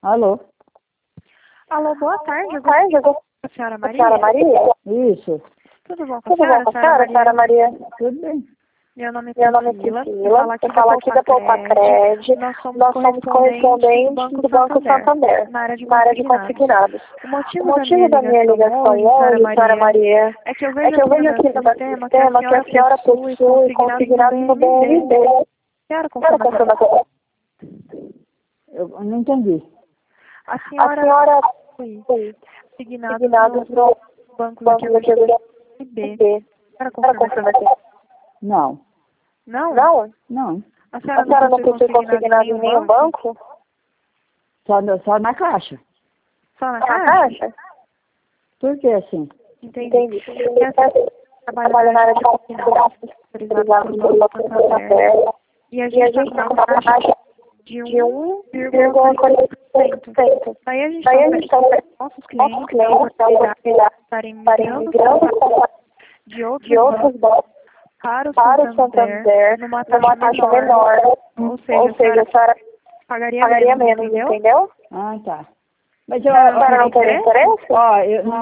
Alô? Alô, boa tarde. Boa tarde, eu gosto A senhora da Maria? senhora Maria. Isso. Tudo bom com Tudo bom com a senhora Maria? Tudo bem. Meu nome é Meu nome é Priscila. Priscila, eu falo aqui da Poupa-Cred. Nós somos Nós somos correspondentes do Banco Santander, na área de na área de consignados. consignados. O O motivo motivo da minha ligação hoje, senhora Maria, é que eu é que eu vejo aqui no meu sistema que a senhora possui consignados no BNB. Quero Quero confirmar. confirmação. Eu não entendi. A A senhora senhora foi possui consignado consignados no no banco Banco do do BNB. BNB. Quero Quero confirmar. confirmação. Não. Não? Não? Não. A A senhora senhora não possui possui consignado em nenhum banco? Só na caixa. Só na Na caixa? caixa? Por que assim? Entendi. Entendi. Essa Trabalho na área de consignados, autorizado pelo Banco Santander. E a e a gente gente está está com uma taxa de de 1,40%. 1,40%. Daí a gente Daí a gente está está oferecendo aos nossos clientes a oportunidade de estarem migrando de de outros outros bancos para o para o Santander Santander numa numa taxa menor. Ou Ou seja, a senhora pagaria menos, entendeu? Ah, tá. Mas A senhora não tem interesse? Ó,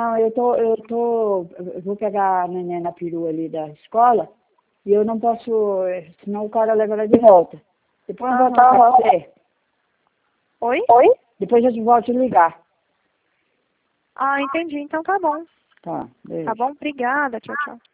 eu vou pegar a neném na perua ali da escola e eu não posso, senão o cara leva ela de volta. Depois eu volto pra você. Oi? Oi? Depois eu te volto a ligar. Ah, entendi. Então tá bom. Tá, beijo. Tá bom? Obrigada. Tchau, tchau.